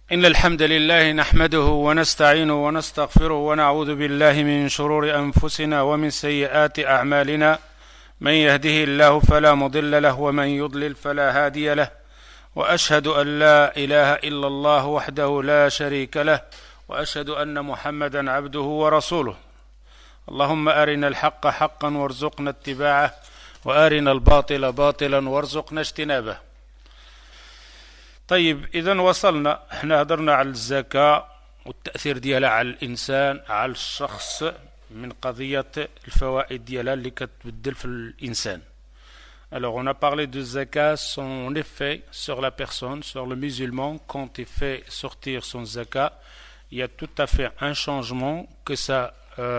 إن الحمد لله نحمده ونستعينه ونستغفره ونعوذ بالله من شرور أنفسنا ومن سيئات أعمالنا من يهده الله فلا مضل له ومن يضلل فلا هادي له وأشهد أن لا إله إلا الله وحده لا شريك له وأشهد أن محمدا عبده ورسوله اللهم أرنا الحق حقا وارزقنا اتباعه وأرنا الباطل باطلا وارزقنا اجتنابه. طيب إذن وصلنا، احنا هدرنا على الزكاة والتأثير ديالها على الإنسان على الشخص من قضية الفوائد ديالها اللي كتبدل في الإنسان. Alors on a parlé de zakat, son effet sur la personne, sur le musulman, quand il fait sortir son zakat, il y a tout à fait un changement que ça,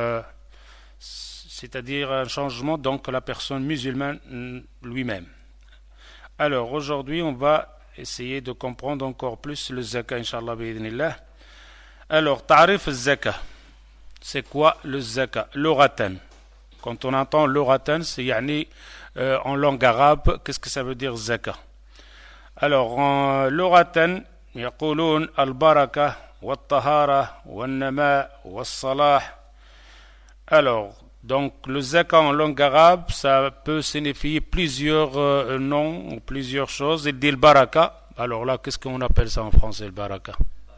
c'est-à-dire un changement donc la personne musulmane lui-même. Alors aujourd'hui on va essayer de comprendre encore plus le zakat, Inch'Allah, bi'idhnillah. Alors, ta'rif al-zakat. C'est quoi le zakat? L'oratan. Quand on entend l'oratan, c'est yani, en langue arabe, qu'est-ce que ça veut dire zakat? Alors, en l'oratan, يقولون البركة والطهارة والنماء والصلاح. Alors, donc le zakat en langue arabe, ça peut signifier plusieurs noms ou plusieurs choses. Il dit le baraka. Alors là, qu'est-ce qu'on appelle ça en français, le baraka?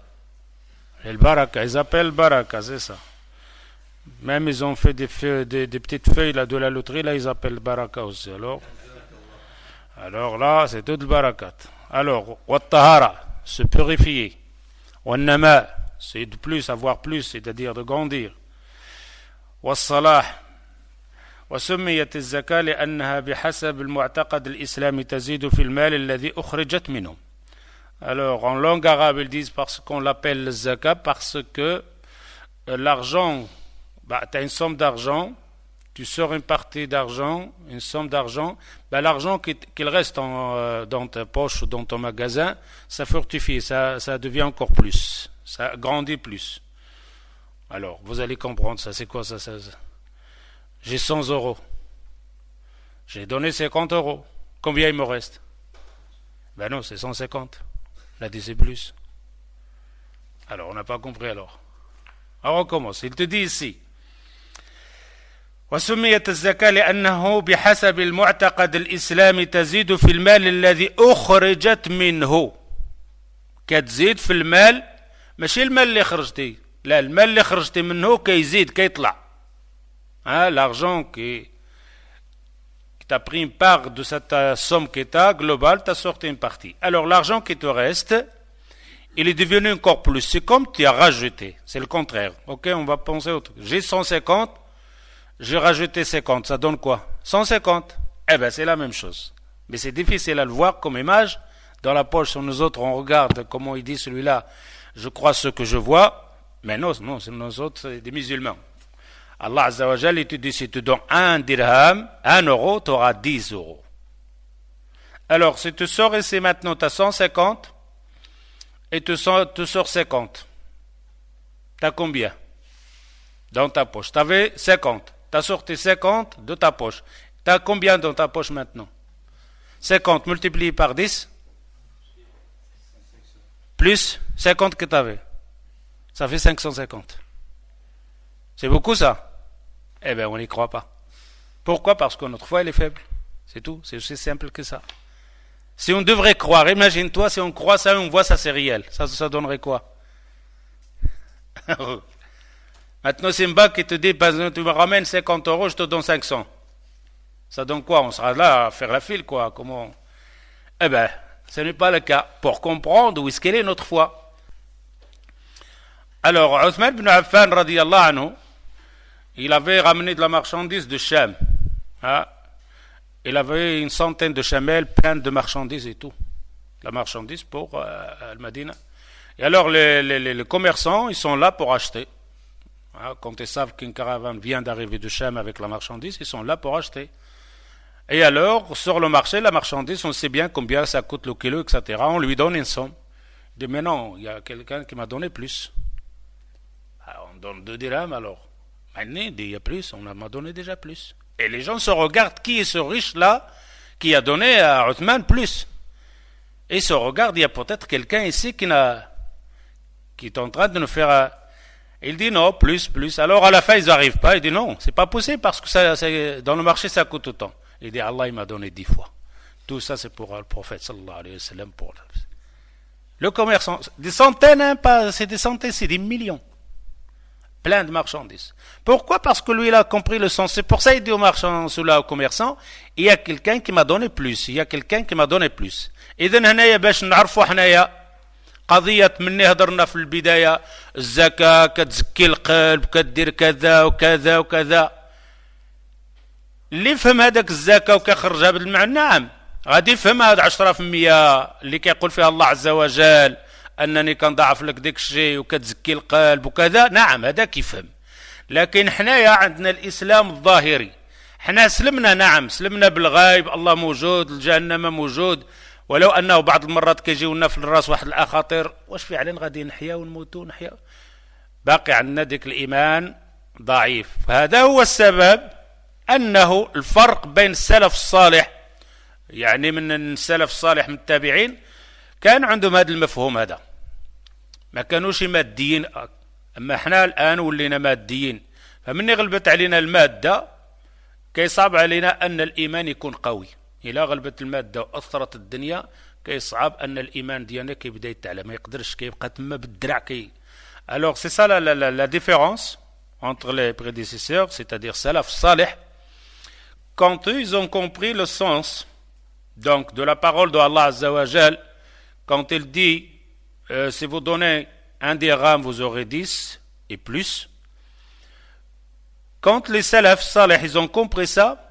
Le baraka, ils appellent baraka, c'est ça. Même ils ont fait des petites feuilles là, de la loterie, là ils appellent baraka aussi. Alors là, c'est tout le barakat. Alors, wattahara, se purifier. Wannama, c'est de plus, avoir plus, c'est-à-dire de grandir. والصلاح وسميت الزكاة لأنها بحسب المعتقد الإسلامي تزيد في المال الذي أخرجت منه. Alors en langue arabe ils disent parce qu'on l'appelle le zakat parce que l'argent, tu as une somme d'argent, tu sors une partie d'argent, une somme d'argent, l'argent qu'il reste dans ta poche ou dans ton magasin, ça fortifie, ça devient encore plus, ça grandit plus. Alors, vous allez comprendre ça, c'est quoi ça? J'ai 100 euros. J'ai donné 50 euros. Combien il me reste? Ben non, c'est 150. On a dit c'est plus. Alors, on n'a pas compris alors. Alors, on commence. Il te dit ici. وسميت الزكاة لأنه بحسب المعتقد الإسلامي تزيد في المال الذي أخرجت منه. كتزيد في المال ماشي المال اللي خرجتي. لا المال اللي خرجتي منه كيزيد كيطلع l'argent qui t'a pris une part de cette somme qui t'a globale, t'as sorti une partie. Alors l'argent qui te reste, il est devenu encore plus. C'est comme tu as rajouté. C'est le contraire. Ok, on va penser autre. J'ai 150, j'ai rajouté 50. Ça donne quoi? 150. Eh bien, c'est la même chose. Mais c'est difficile à le voir comme image. Dans la poche, sur nous autres, on regarde comment il dit celui-là. Je crois ce que je vois. Mais non, c'est nous autres, c'est des musulmans. Allah Azza wa Jal, il te dit, si tu donnes 1 dirham, 1 euro, tu auras 10 euros. Alors, si tu sors ici maintenant, tu as 150, et tu sors 50. Tu as combien dans ta poche? Tu avais 50. Tu as sorti 50 de ta poche. Tu as combien dans ta poche maintenant? 50 multiplié par 10, plus 50 que tu avais. Ça fait 550. C'est beaucoup ça? Eh bien, on n'y croit pas. Pourquoi? Parce que notre foi, elle est faible. C'est tout. C'est aussi simple que ça. Si on devrait croire, imagine-toi, si on croit ça et on voit ça, c'est réel. Ça donnerait quoi? Maintenant, c'est Mba qui te dit, tu me ramènes 50 euros, je te donne 500. Ça donne quoi? On sera là à faire la file, quoi. Comment? Eh bien, ce n'est pas le cas. Pour comprendre où est-ce qu'elle est notre foi. Alors, Othman ibn Affan, radiyallahu anhu, il avait ramené de la marchandise de Cham. Il avait une centaine de chamelles pleines de marchandises et tout. La marchandise pour Al-Madina. Et alors, les commerçants, ils sont là pour acheter. Quand ils savent qu'une caravane vient d'arriver de Cham avec la marchandise, ils sont là pour acheter. Et alors, sur le marché, la marchandise, on sait bien combien ça coûte le kilo, etc. On lui donne une somme. Il dit, mais non, il y a quelqu'un qui m'a donné plus. On donne 2 dirhams alors. Maintenant, il y a plus, on m'a donné déjà plus. Et les gens se regardent, qui est ce riche-là qui a donné à Othman plus? Et se regardent, il y a peut-être quelqu'un ici qui qui est en train de nous faire... Il dit non, plus. Alors à la fin, ils n'arrivent pas. Il dit non, c'est pas possible parce que dans le marché, ça coûte autant. Il dit Allah, il m'a donné 10 fois. Tout ça, c'est pour le prophète, sallallahu alayhi wa sallam. Le commerçant, des centaines, hein, pas, c'est des centaines, c'est des millions. Plein de marchandises. Pourquoi? Parce que lui, il a compris le sens. C'est pour ça qu'il dit aux marchands, ceux-là, aux commerçants, il y a quelqu'un qui m'a donné plus. Il y a quelqu'un qui m'a donné plus. إذن هنايا باش نعرفوا حنايا قضية مني هضرنا في البداية الزكاة كتزكي القلب كدير كذا وكذا وكذا. اللي فهم هذاك الزكاة وكيخرجها بالمعنى نعم غادي يفهم هذا 10% اللي كيقول فيها الله عز وجل أنني كنضاعف لك ديك الشيء وكتزكي القلب وكذا، نعم هذا كيفهم. لكن حنايا عندنا الإسلام الظاهري، حنا سلمنا، نعم سلمنا بالغيب، الله موجود، الجهنم موجود، ولو أنه بعض المرات كيجيونا في الراس واحد الأخاطير، واش فعلا غادي نحيا ونموتوا نحيا؟ باقي عندنا ديك الإيمان ضعيف. هذا هو السبب أنه الفرق بين السلف الصالح، يعني من السلف الصالح من التابعين، كان عندهم هذا المفهوم، هذا ما كانوش ماديين. أما احنا الآن ولينا ماديين، فمن غلبت علينا المادة كيصعب علينا أن الإيمان يكون قوي. إلا غلبت المادة وأثرت الدنيا كيصعب أن الإيمان ديالنا كيبدا يتعلى، ما يقدرش، كيبقى تما بالدرع Alors c'est ça la différence entre les prédécesseurs, c'est-à-dire salaf salih, quand eux ils ont compris le sens donc de la parole de Allah Azza wa Jal, quand il dit si vous donnez 1 dirham vous aurez 10 et plus. Quand les salaf salih ils ont compris ça,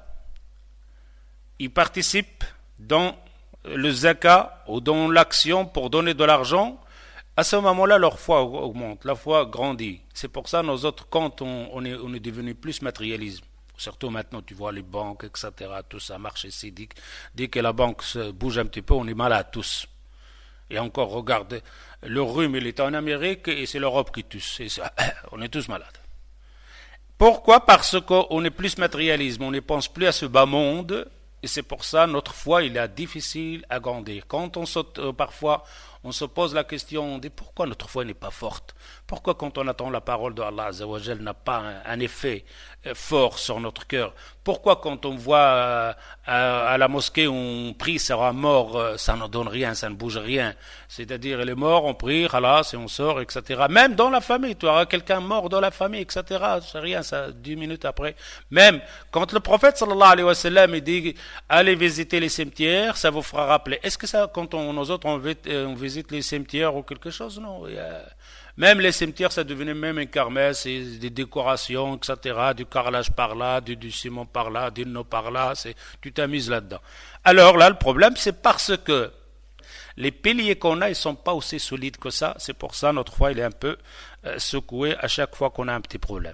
ils participent dans le zakat ou dans l'action pour donner de l'argent. À ce moment-là, leur foi augmente, la foi grandit. C'est pour ça nos autres comptes, on est devenu plus matérialisme. Surtout maintenant, tu vois les banques, etc. Tout ça marche ici. Dès que la banque se bouge un petit peu, on est malade tous. Et encore, regardez, le rhume, il est en Amérique et c'est l'Europe qui tousse. On est tous malades. Pourquoi? Parce qu'on est plus matérialisme, on ne pense plus à ce bas monde. Et c'est pour ça notre foi il est difficile à grandir. Quand parfois on se pose la question, on dit pourquoi notre foi n'est pas forte? Pourquoi quand on attend la parole de Allah Azza wa Jal n'a pas un effet fort sur notre cœur? Pourquoi quand on voit à la mosquée on prie sera mort, ça ne donne rien, ça ne bouge rien? C'est-à-dire il est mort, on prie, halas, et on sort, etc. Même dans la famille, tu auras quelqu'un mort dans la famille, etc. C'est rien, ça 10 minutes après. Même quand le prophète sallallahu alayhi wa sallam il dit allez visiter les cimetières, ça vous fera rappeler. Est-ce que ça, quand nous autres on visite les cimetières ou quelque chose? Non. Même les cimetières, ça devenait même un kermesse, des décorations, etc., du carrelage par là, du ciment par là, du no par là, tu t'amuses là-dedans. Alors là, le problème, c'est parce que les piliers qu'on a, ils ne sont pas aussi solides que ça. C'est pour ça notre foi, il est un peu secoué à chaque fois qu'on a un petit problème.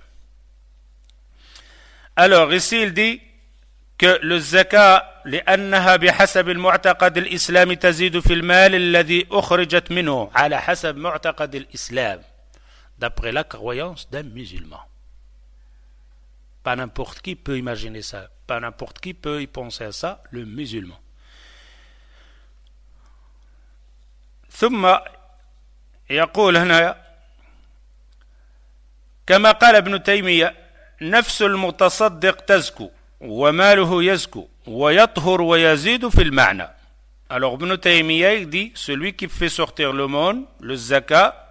Alors ici, il dit que le zakat لأنها بحسب المعتقد الإسلامي تزيد في المال الذي أخرجت منه على حسب معتقد الإسلام, d'après la croyance d'un musulman. Pas n'importe qui peut imaginer ça, pas n'importe qui peut y penser à ça, le musulman. ثم يقول هنا كما قال ابن تيمية نفس المتصدق تزكو وماله يزكو ويطهر ويزيد في المعنى. Alors Ibn Taymiyyah il dit celui qui fait sortir le monde, le zakat,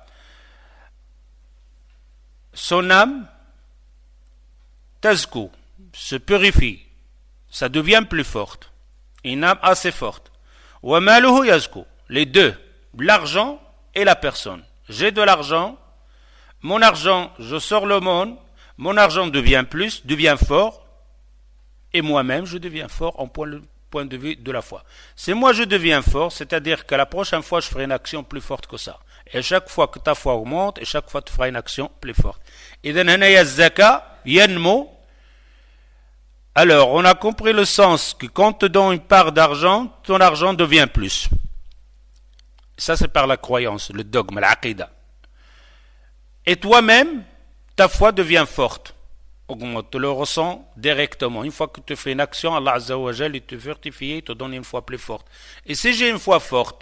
son âme tazku, se purifie, ça devient plus forte, une âme assez forte. Wa maluhu yazku, les deux, l'argent et la personne. J'ai de l'argent, mon argent, je sors le monde, mon argent devient plus, devient fort, et moi-même je deviens fort en point de vue de la foi. Si moi je deviens fort, c'est-à-dire que la prochaine fois je ferai une action plus forte que ça. Et chaque fois que ta foi augmente, et chaque fois tu feras une action plus forte. إذن هنا يا الزكاة ينمو. Alors on a compris le sens que quand tu donnes une part d'argent, ton argent devient plus. Ça c'est par la croyance, le dogme, l'aqida. Et toi-même, ta foi devient forte. Augmente, tu le ressens directement. Une fois que tu fais une action, Allah Azza wa Jal, il te fortifie, il te donne une foi plus forte. Et si j'ai une foi forte,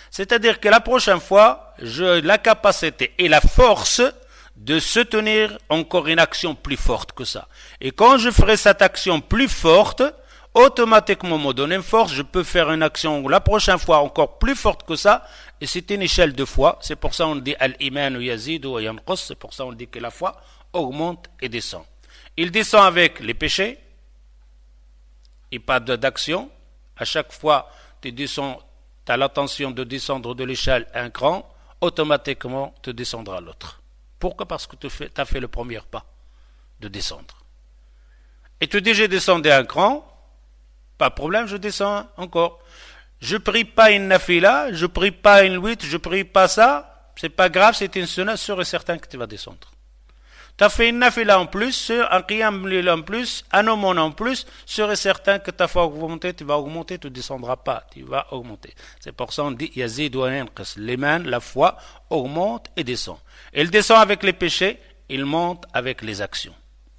C'est-à-dire que la prochaine fois, j'ai la capacité et la force de soutenir encore une action plus forte que ça. Et quand je ferai cette action plus forte, automatiquement me donner une force, je peux faire une action la prochaine fois encore plus forte que ça, et c'est une échelle de foi. C'est pour ça qu'on dit al-iman yazid ou yanqus, c'est pour ça qu'on dit que la foi augmente et descend. Il descend avec les péchés, et pas d'action. À chaque fois, tu descends, tu as l'intention de descendre de l'échelle un cran, automatiquement, tu descendras l'autre. Pourquoi? Parce que tu as fait le premier pas de descendre. Et tu dis, j'ai descendu un cran, pas de problème, je descends encore. Je prie pas une nafila, je prie pas une huit, je prie pas ça, c'est pas grave, c'est une sunna, sûr et certain que tu vas descendre. Tu as fait une nafila en plus, un qiyam lil en plus, un aumône en plus, sûr et certain que ta foi augmenter, tu vas augmenter, tu ne descendras pas, tu vas augmenter. C'est pour ça qu'on dit yazid wa yanqus. L'iman, la foi, augmente et descend. Il descend avec les péchés, il monte avec les actions.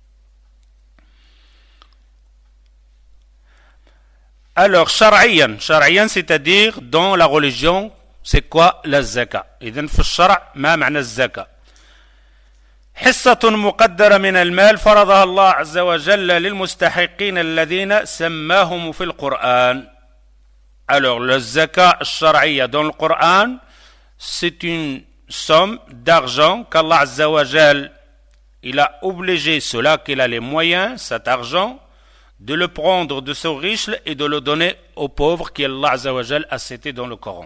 Alors, shar'iyan, c'est-à-dire dans la religion, c'est quoi la zaka? إذن في الشرع ما معنى الزكاة؟ حصة مقدرة من المال فرضها الله عز وجل للمستحقين الذين سماهم في القرآن. Alors, le zakat الشرعية dans le Coran, c'est une somme d'argent qu'Allah Azza wa Jal, il a obligé ceux-là qu'il a les moyens, cet argent, de le prendre de ce riche et de le donner aux pauvres qu'Allah Azza wa Jal a cité dans le Coran.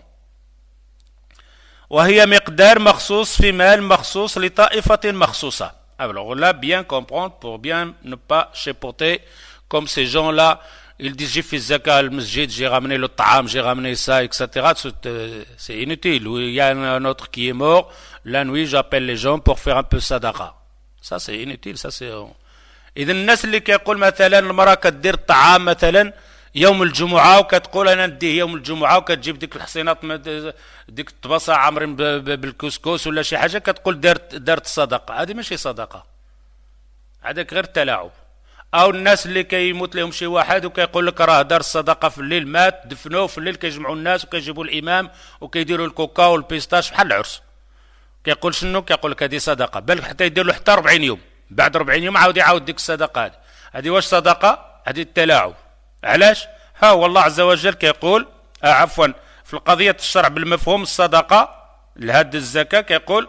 وهي مقدار مخصوص في مال مخصوص لطائفة مخصوصة. Alors là, bien comprendre pour bien ne pas chipoter comme ces gens-là. Ils disent j'ai fait zakat al masjid, j'ai ramené le ta'am, j'ai ramené ça, etc. C'est inutile. Il y a un autre qui est mort. La nuit, j'appelle les gens pour faire un peu sadaqa. Ça, c'est inutile. Ça, c'est. إذا الناس اللي كيقول مثلا المرأة كدير الطعام مثلا يوم الجمعة وكتقول أنا نديه يوم الجمعة وكتجيب ديك الحصينات ديك الطباسة عامرين بالكسكس ولا شي حاجة كتقول دارت صدقة. هذه ماشي صدقة. هذاك غير تلاعب. أو الناس اللي كيموت لهم شي واحد وكيقول لك راه دار الصدقة في الليل مات دفنوه في الليل كيجمعوا الناس وكيجيبوا الإمام وكيديروا الكوكا والبيستاش بحال العرس. كيقول شنو؟ كيقول لك هذه صدقة. بل حتى يدير له حتى 40 يوم. بعد 40 يوم عاود يعاود ديك الصدقة هذه واش صدقة؟ هذه التلاعب. علاش؟ ها هو الله عز وجل كيقول عفوا في القضية الشرع بالمفهوم الصدقة لهاد الزكاة كيقول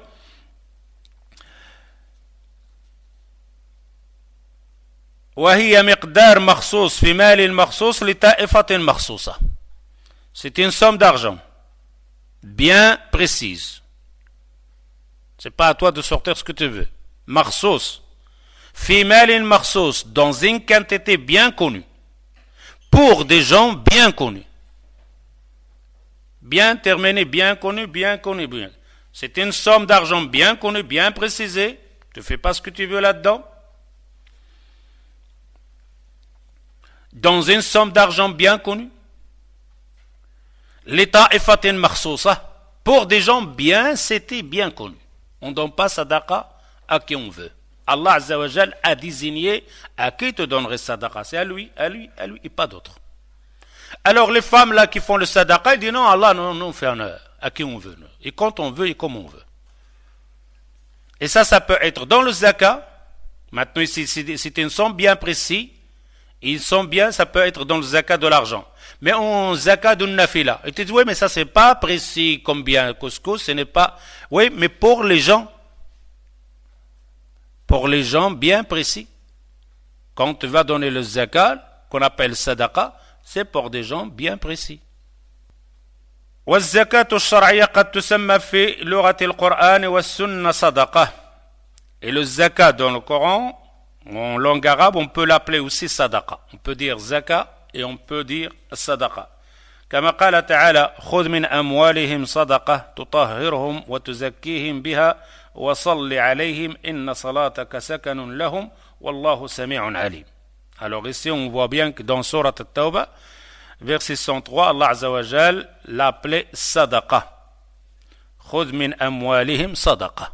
وهي مقدار مخصوص في مال مخصوص لطائفة مخصوصة. C'est une somme d'argent bien précise. C'est pas à toi de sortir ce que tu veux. مخصوص في مال مخصوص dans une quantité bien connue pour des gens bien connus, bien terminé, bien connu, bien. C'est une somme d'argent bien connue, bien précisée. Tu fais pas ce que tu veux là-dedans. Dans une somme d'argent bien connue. L'État est fatin makhsousa pour des gens bien, c'était bien connu. On ne donne pas sadaqa à qui on veut. Allah Azza wa Jal a désigné à qui te donnerait sadaqa. C'est à lui et pas d'autre. Alors les femmes là qui font le sadaqa, ils disent non, Allah, non, on fait à qui on veut. Et quand on veut et comme on veut. Et ça peut être dans le zakat. Maintenant ici, c'est une somme bien précise. Ils sont bien, ça peut être dans le zakat de l'argent. Mais en zakat d'une nafila. Et tu dis, oui, mais ça c'est pas précis combien couscous, ce n'est pas. Oui, mais pour les gens bien précis. Quand tu vas donner le zakat, qu'on appelle sadaqa, c'est pour des gens bien précis. والزكاة الشرعية قد تسمى في لغة القرآن والسنة صدقة. Et le zakat dans le Coran, en langue arabe, on peut l'appeler aussi sadaqa. On peut dire zakat et on peut dire sadaqa. كما قال تعالى خذ من أموالهم صدقة تطهرهم وتزكيهم بها وصل عليهم إن صلاتك سكن لهم والله سميع عليم. Alors ici on voit bien que dans Surat At-Tawbah, verset 103, Allah Azza wa Jal l'appelait sadaqa. خذ من أموالهم صدقة.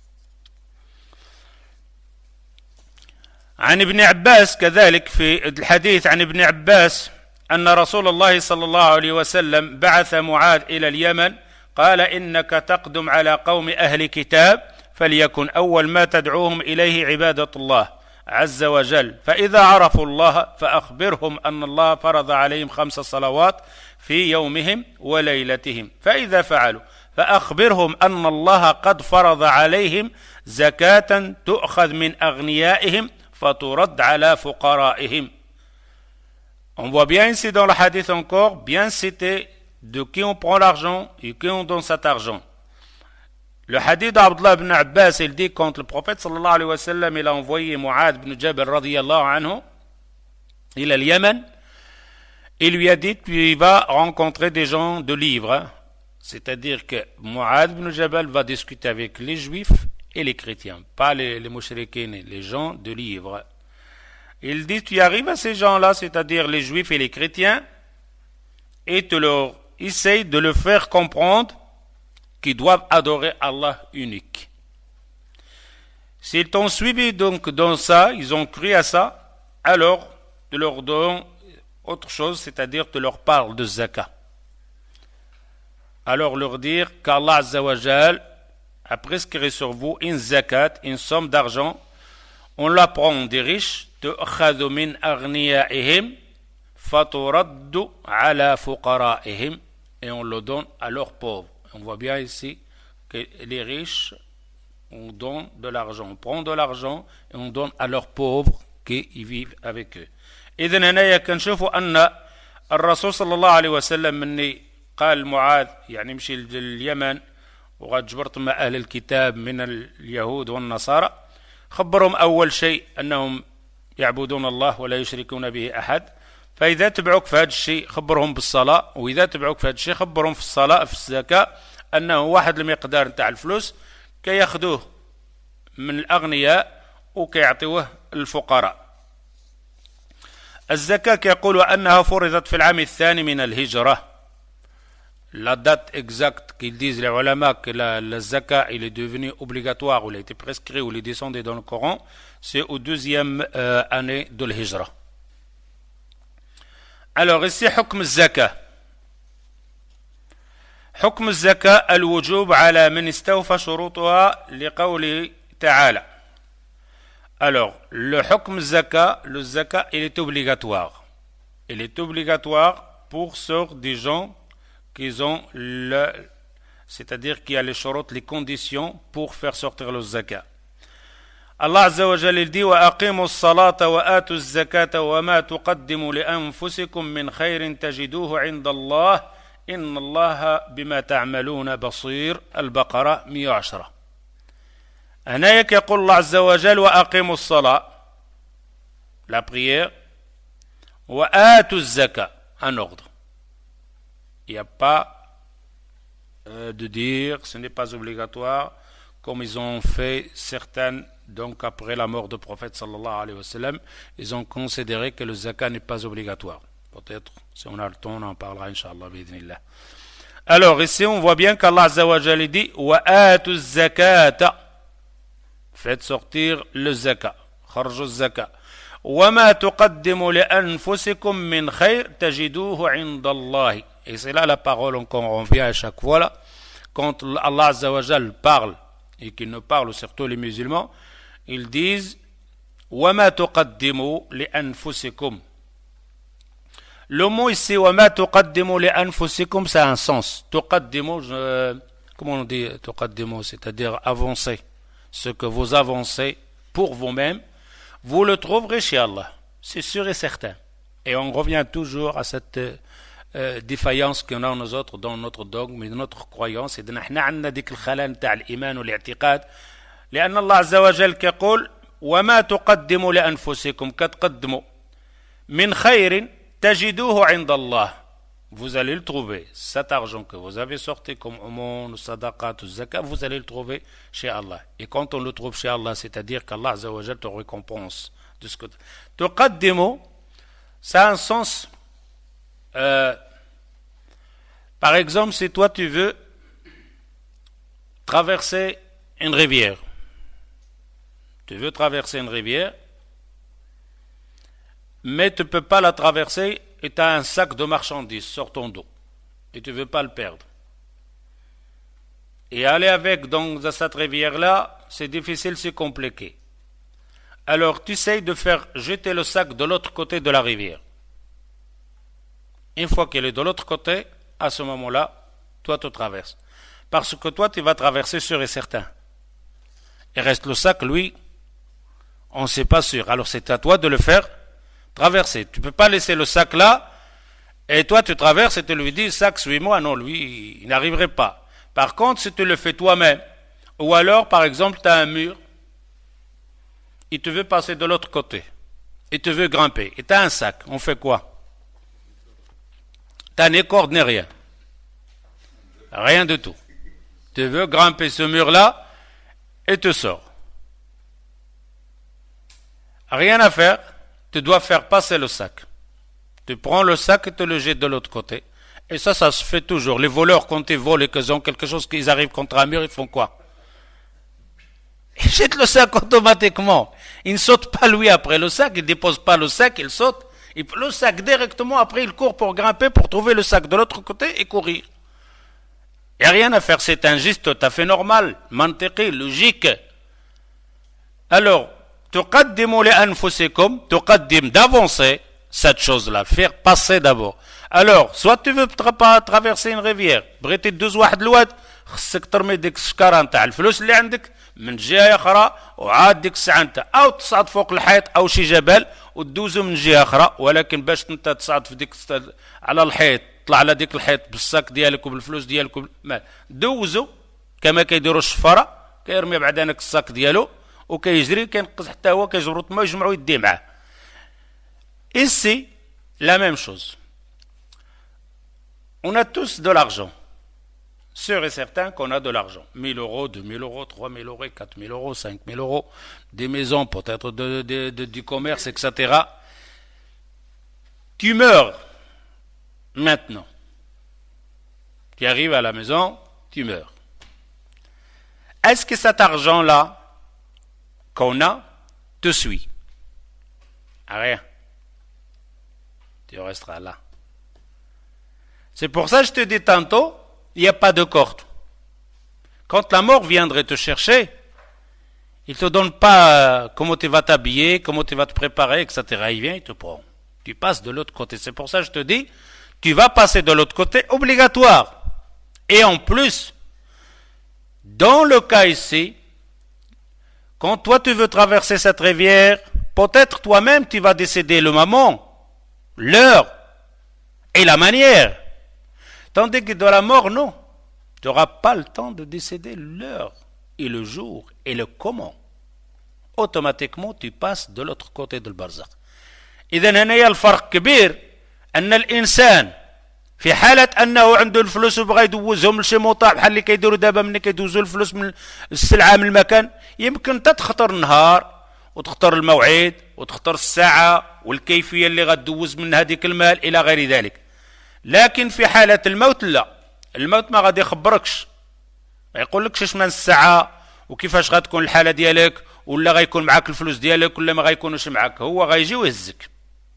عن ابن عباس كذلك في الحديث عن ابن عباس أن رسول الله صلى الله عليه وسلم بعث معاذ إلى اليمن قال إنك تقدم على قوم أهل كتاب فليكن أول ما تدعوهم إليه عبادة الله عز وجل فإذا عرفوا الله فأخبرهم أن الله فرض عليهم 5 صلوات في يومهم وليلتهم فإذا فعلوا فأخبرهم أن الله قد فرض عليهم زكاة تؤخذ من أغنيائهم فترد على فقرائهم. On voit bien ici dans le hadith encore, bien cité de qui on prend l'argent et qui on donne cet argent. Le hadith d'Abdullah ibn Abbas, il dit quand le prophète sallallahu alayhi wa sallam il a envoyé Mu'adh ibn Jabal radiyallahu anhu, il est au Yémen, il lui a dit tu vas rencontrer des gens de livres, hein. C'est-à-dire que Mu'adh ibn Jabal va discuter avec les juifs et les chrétiens, pas les mouchriquins, les gens de livres. Il dit tu arrives à ces gens-là, c'est-à-dire les juifs et les chrétiens, et tu leur essayes de leur faire comprendre qu'ils doivent adorer Allah unique. S'ils t'ont suivi donc dans ça, ils ont cru à ça, alors tu leur donnes autre chose, c'est-à-dire tu leur parles de zakat. Alors leur dire qu'Allah Azza wa Jal a prescrit sur vous une zakat, une somme d'argent, on la prend des riches, tu'khadhu min aghniyaihim faturaddu ala fuqaraihim, et on le donne à leurs pauvres. On voit bien ici que les riches, on donne de l'argent, on prend de l'argent et on donne à leurs pauvres qui y vivent avec eux. إذن هنا كنشوفوا أن الرسول صلى الله عليه وسلم مني قال معاذ يعني مشي لليمن وقد جبرت مع أهل الكتاب من اليهود والنصارى خبرهم أول شيء أنهم يعبدون الله ولا يشركون به أحد فإذا تبعوك في هذا الشيء خبرهم بالصلاة وإذا تبعوك في هذا الشيء خبرهم في الصلاة في الزكاة أنه واحد المقدار نتاع الفلوس كياخذوه من الأغنياء وكيعطيوه الفقراء. الزكاة كيقول أنها فرضت في العام الثاني من الهجرة. La date exacte qu'ils disent les ulama que la zakat il est devenu obligatoire ou il a été prescrit ou il est descendu dans le Coran, c'est au 2e année de l'Hijra. Alors ici حكم الزكاة. حكم الزكاة الوجوب على من استوفى شروطها لقوله تعالى. Alors le حكم الزكاة, le zakat il est obligatoire. Il est obligatoire pour ceux des gens qui ont c'est-à-dire qu'il y a les shurut, les conditions pour faire sortir le zakat. Allah Azza wa Jalla dit وَأَقِيمُوا الصَّلَاةَ وَآتُوا الزَّكَاةَ وَمَا تُقَدِّمُوا لِأَنفُسِكُم مِّنْ خَيْرٍ تَجِدُوهُ عِندَ اللَّهِ إِنَّ اللَّهَ بِمَا تَعْمَلُونَ بَصِيرٌ. البقرة 110. هنا يقول الله عز وجل وأقيموا الصلاة, la prière, وآتوا الزكاة, un ordre. Il n'y a pas de dire ce n'est pas obligatoire comme ils ont fait certaines, donc après la mort du prophète sallallahu alayhi wa sallam, ils ont considéré que le zakat n'est pas obligatoire. Peut-être, si on a le temps, on en parlera, Inch'Allah, bi'idhnillah. Alors, ici, on voit bien qu'Allah Azza wa Jalla dit وَآتُوا الزَّكَاةَ, faites sortir le zakat, خرجوا الزكاة. وَمَا تُقَدِّمُوا لِأَنفُسِكُم مِّنْ خَيْرٍ تَجِدُوهُ عِندَ اللَّهِ. Et c'est là la parole qu'on revient à chaque fois là. Quand Allah Azza wa Jal parle, et qu'il nous parle surtout les musulmans, ils disent وَمَا تُقَدِّمُوا لِأَنفُسِكُم. Le mot ici وَمَا تُقَدِّمُوا لِأَنفُسِكُم, ça a un sens. تُقَدِّمُوا, comment on dit تُقَدِّمُوا, c'est-à-dire avancer. Ce que vous avancez pour vous-même, vous le trouverez chez Allah. C'est sûr et certain. Et on revient toujours à cette défaillance qu'on a nous autres dans notre dogme et notre croyance. Et نحن عندنا ديك الخلل نتاع الإيمان والاعتقاد. لأن الله عز وجل يقول وما تقدموا لأنفسكم, كتقدموا من خير تجدوه عند الله. Vous allez le trouver, cet argent que vous avez sorti comme aumône, sadaqat, zakat, vous allez le trouver chez Allah. Et quand on le trouve chez Allah, c'est-à-dire qu'Allah Azza wa Jal te récompense de ce que tuqaddimu, ça a un sens. Par exemple, si toi tu veux traverser une rivière, mais tu ne peux pas la traverser et tu as un sac de marchandises sur ton dos et tu ne veux pas le perdre. Et aller avec dans cette rivière-là, c'est difficile, c'est compliqué. Alors tu essayes de faire jeter le sac de l'autre côté de la rivière. Une fois qu'il est de l'autre côté, à ce moment-là, toi tu traverses. Parce que toi tu vas traverser sûr et certain. Il reste le sac, lui, on ne sait pas sûr. Alors c'est à toi de le faire traverser. Tu ne peux pas laisser le sac là, et toi tu traverses et tu lui dis, sac, suis-moi. Non, lui, il n'arriverait pas. Par contre, si tu le fais toi-même, ou alors, par exemple, tu as un mur, il te veut passer de l'autre côté, il te veut grimper, et tu as un sac, on fait quoi? Tu n'as ni corde ni rien. Rien du tout. Tu veux grimper ce mur-là, et te sors. Rien à faire, tu dois faire passer le sac. Tu prends le sac et te le jettes de l'autre côté. Et ça se fait toujours. Les voleurs, quand ils volent et qu'ils ont quelque chose, qu'ils arrivent contre un mur, ils font quoi? Ils jettent le sac automatiquement. Ils ne sautent pas lui après le sac, ils ne déposent pas le sac, ils sautent. Le sac directement, après ils courent pour grimper, pour trouver le sac de l'autre côté et courir. Il n'y a rien à faire, c'est un geste tout à fait normal, mantiqi, logique. Alors, tuqaddimu li anfusikum, tuqaddim d'avancer cette chose-là, faire passer d'abord. Alors, soit tu veux pas traverser une rivière, بغيتي تدوز واحد الواد خصك ترمي ديك الشكاره نتاع الفلوس اللي عندك من جهه اخرى وعاد ديك الساعه نتا او تصعد فوق الحيط او شي جبل وتدوزو من جهه اخرى ولكن باش انت تصعد في ديك على الحيط طلع على ديك الحيط بالساك ديالك وبالفلوس ديالك وبالمال دوزو كما كيديروا الشفاره كيرمي بعد انك الساك ديالو وكيجري كينقز حتى هو كيجبروا تما يجمعوا يديه معاه. Ici, la même chose. On a tous de l'argent. Sûr et certain qu'on a de l'argent. 1000 euros, 2000 euros, 3000 euros, 4000 euros, 5000 euros. Des maisons, peut-être du commerce, etc. Tu meurs maintenant. Tu arrives à la maison, tu meurs. Est-ce que cet argent-là qu'on a te suit? Rien. Tu resteras là. C'est pour ça que je te dis tantôt, il n'y a pas de corde. Quand la mort viendrait te chercher, il ne te donne pas comment tu vas t'habiller, comment tu vas te préparer, etc. Il vient, il te prend. Tu passes de l'autre côté. C'est pour ça que je te dis, tu vas passer de l'autre côté, obligatoire. Et en plus, dans le cas ici, quand toi tu veux traverser cette rivière, peut-être toi-même tu vas décider le moment, l'heure et la manière. Tandis que de la mort, non. Tu n'auras pas le temps de décider l'heure et le jour et le comment. Automatiquement, tu passes de l'autre côté de البرزخ. إذن هنا الفرق كبير أن الإنسان في حالة أنه عنده الفلوس وبغى يدوزهم لشي موطع بحال اللي كيديروا دابا ملي كيدوزوا الفلوس من السلعة من المكان يمكن تختار النهار وتختار الموعد وتختار الساعة والكيفية اللي غتدوز من هذيك المال إلى غير ذلك. لكن في حالة الموت لا، الموت ما غادي يخبركش، ما يقولكش اش من الساعة وكيفاش غتكون الحالة ديالك ولا غيكون معاك الفلوس ديالك ولا ما غيكونوش معاك، هو غيجي ويهزك.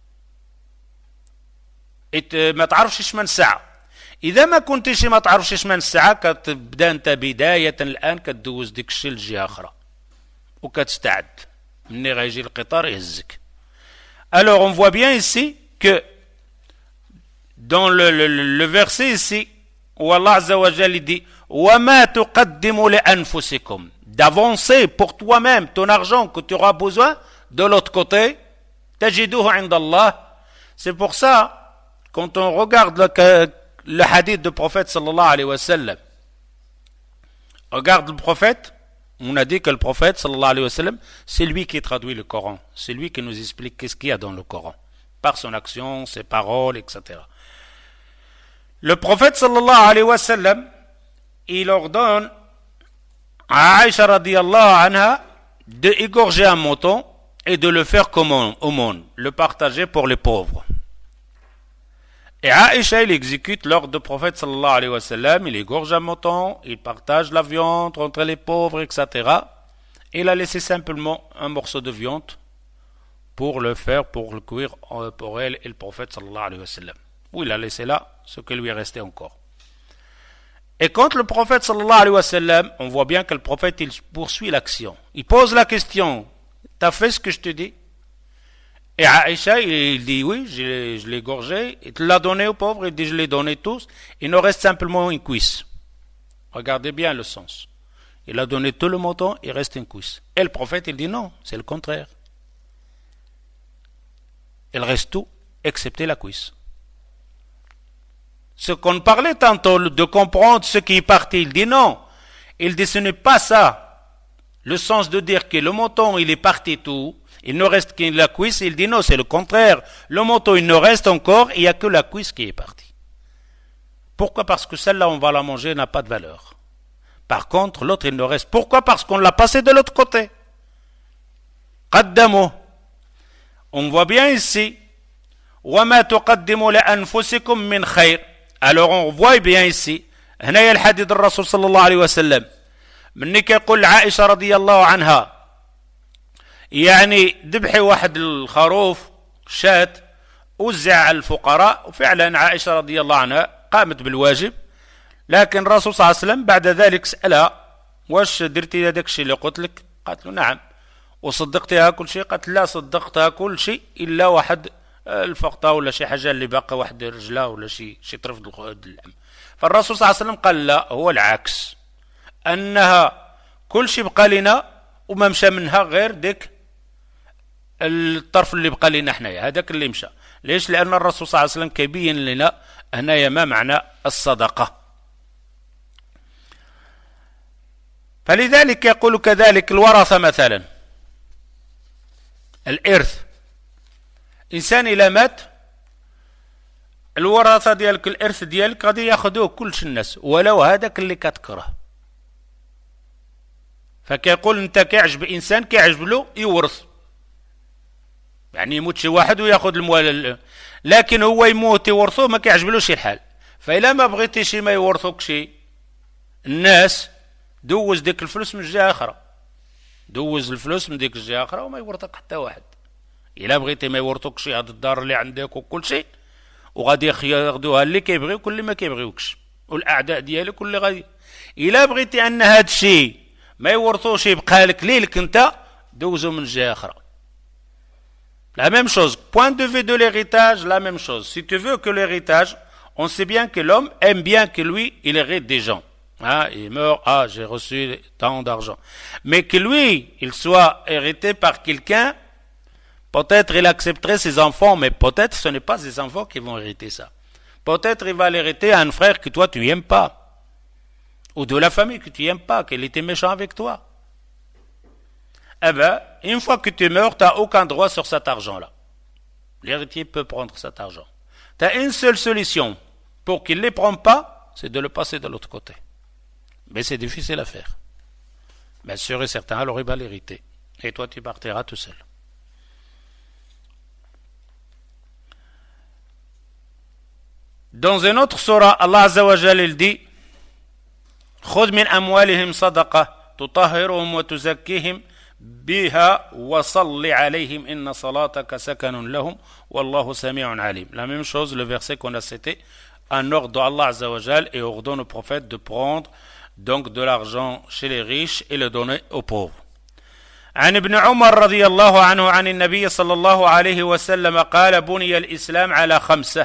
ما تعرفش اش من الساعة. إذا ما كنتيش ما تعرفش اش من الساعة كتبدا أنت بداية الآن كتدوز ديك الشيء لجهة أخرى وكتستعد مني غيجي القطار يهزك. Alors on voit bien ici que dans le verset ici où Allah Azza wa Jalla dit وَمَا تُقَدِّمُ لِأَنفُسِكُمْ, d'avancer pour toi-même ton argent que tu auras besoin de l'autre côté, تَجِدُوهُ عِنْدَ اللَّهِ. C'est pour ça, quand on regarde le hadith du prophète sallallahu alayhi wa sallam, regarde le prophète, on a dit que le prophète sallallahu alayhi wa sallam, c'est lui qui traduit le Coran, c'est lui qui nous explique qu'est-ce qu'il y a dans le Coran, par son action, ses paroles, etc. Le prophète sallallahu alayhi wa sallam, il ordonne à Aïcha radiyallahu anha de égorger un mouton et de le faire comme aumône, le partager pour les pauvres. Et Aïcha, il exécute l'ordre du prophète sallallahu alayhi wa sallam, il égorge un mouton, il partage la viande entre les pauvres, etc. Il a laissé simplement un morceau de viande pour le faire, pour le cuire pour elle et le prophète sallallahu alayhi wa sallam. Ou il a laissé là ce qui lui est resté encore. Et quand le prophète sallallahu alayhi wa sallam, on voit bien que le prophète il poursuit l'action. Il pose la question, t'as fait ce que je te dis? Et Aïcha, il dit oui, je l'ai gorgé, il te l'a donné aux pauvres, il dit je l'ai donné tous, il nous reste simplement une cuisse. Regardez bien le sens. Il a donné tout le montant, il reste une cuisse. Et le prophète, il dit non, c'est le contraire. Il reste tout, excepté la cuisse. Ce qu'on parlait tantôt de comprendre ce qui est parti, il dit non. Il dit ce n'est pas ça. Le sens de dire que le montant, il est parti tout, il ne reste que la cuisse, il dit non, c'est le contraire. Le montant, il ne reste encore, il n'y a que la cuisse qui est partie. Pourquoi? Parce que celle-là, on va la manger, n'a pas de valeur. Par contre, l'autre, il ne reste. Pourquoi? Parce qu'on l'a passé de l'autre côté. Qaddamu. On voit bien ici. وَمَا تُقَدِّمُوا لَأَنفُسِكُم مِّنْ خَيْرٍ. Alors on voit bien ici. هنا الحديث الرسول صلى الله عليه وسلم. مني كيقول عائشة رضي الله عنها. يعني ذبحي واحد الخروف شاة وزع على الفقراء وفعلا عائشة رضي الله عنها قامت بالواجب. لكن الرسول صلى الله عليه وسلم بعد ذلك سألها واش درتي هذاك الشيء اللي قلت لك؟ قالت له نعم. وصدقتها كل شيء؟ قالت لا صدقتها كل شيء إلا واحد الفقطة ولا شي حاجة اللي باقي واحد رجلة ولا شي طرف اللحم. فالرسول صلى الله عليه وسلم قال لا، هو العكس، أنها كل شيء بقى لنا وما مشى منها غير ديك الطرف اللي بقى لنا حنايا، هذاك اللي مشى. ليش؟ لأن الرسول صلى الله عليه وسلم كيبين لنا هنايا ما معنى الصدقة. فلذلك يقول كذلك الورثة مثلا، الإرث. إنسان إلى مات الورثة ديالك، الإرث ديالك غادي ياخذوه كلش الناس ولو هذاك اللي كتكره. فكيقول أنت كيعجب إنسان كيعجب له يورث، يعني يموت شي واحد وياخذ الموال، لكن هو يموت يورثوه ما كيعجبلوش الحال. فإلا ما بغيتي شي ما يورثوك شي الناس، دوز ديك الفلوس من جهة أخرى، دوز الفلوس من ديك الجهة أخرى وما يورثك حتى واحد. إلا بغيتي ما يورثوكش هاد الدار اللي عندك وكل شيء، وغادي ياخذوها اللي كيبغيوك واللي ما كيبغيوكش، والأعداء ديالك واللي غادي. إلا بغيتي أن هاد الشيء ما يورثوش يبقى لك ليلك أنت، دوزو من جهة أخرى. La même chose, point de vue de l'héritage, la même chose. Si tu veux que l'héritage, on sait bien que l'homme aime bien que lui, il hérite des gens. Hein, il meurt, ah, j'ai reçu tant d'argent. Mais que lui, il soit hérité par quelqu'un, peut-être il accepterait ses enfants, mais peut-être ce n'est pas ses enfants qui vont hériter ça. Peut-être il va l'hériter à un frère que toi tu n'aimes pas, ou de la famille que tu n'aimes pas, qu'il était méchant avec toi. Eh bien, une fois que tu meurs, tu n'as aucun droit sur cet argent-là. L'héritier peut prendre cet argent. Tu as une seule solution pour qu'il ne les prenne pas, c'est de le passer de l'autre côté. Mais c'est difficile à faire. Bien sûr et certain, alors il va l'hériter. Et toi, tu partiras tout seul. Dans un autre surah, Allah Azza wa Jal, il dit خذ من أموالهم صدقة تطهرهم وتزكيهم بها وصل عليهم إن صلاتك سكن لهم والله سميع عليم. La même chose, le verset qu'on a cité, un ordre d'Allah Azza wa Jal et ordonne au prophète de prendre donc de l'argent chez les riches et le donner aux pauvres. عن ابن عمر رضي الله عنه عن النبي صلى الله عليه وسلم قال بني الإسلام على خمسة: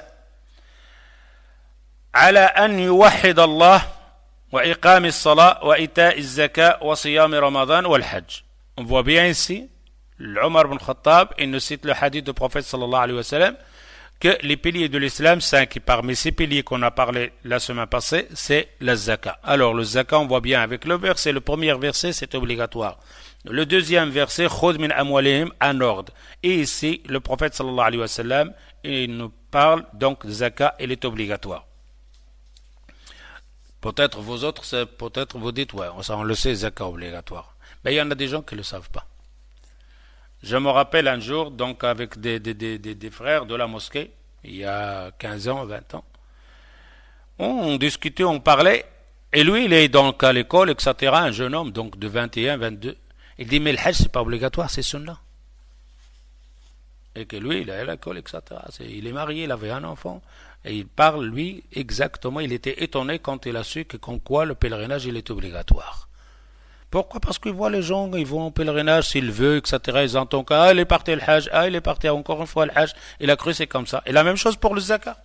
على أن يوحد الله وإقام الصلاة وإيتاء الزكاة وصيام رمضان والحج. On voit bien ici, Omar ibn Khattab, il nous cite le hadith du prophète sallallahu alayhi wa sallam, que les piliers de l'islam, 5, parmi ces piliers qu'on a parlé la semaine passée, c'est la zakat. Alors le zakat, on voit bien avec le verset, le premier verset, c'est obligatoire. Le deuxième verset, khud min amwalihim, un ordre. Et ici, le prophète sallallahu alayhi wa sallam, il nous parle donc de zakat, il est obligatoire. Peut-être vous autres, peut-être vous dites, ouais, on le sait, zakat obligatoire. Mais il y en a des gens qui ne le savent pas. Je me rappelle un jour, donc avec des frères de la mosquée, il y a 15 ans, 20 ans, on discutait, on parlait, et lui, il est donc à l'école, etc., un jeune homme, donc de 21, 22, il dit, mais le hajj, c'est pas obligatoire, c'est sunna. Et que lui, il est à l'école, etc., il est marié, il avait un enfant, Et il parle, lui, exactement, il était étonné quand il a su que comme quoi le pèlerinage, il est obligatoire. Pourquoi? Parce qu'il voit les gens, ils vont en pèlerinage s'ils veulent, etc. Ils entendent ah, il est parti le Hajj, ah, il est parti encore une fois le Hajj. Il a cru c'est comme ça. Et la même chose pour le zakat.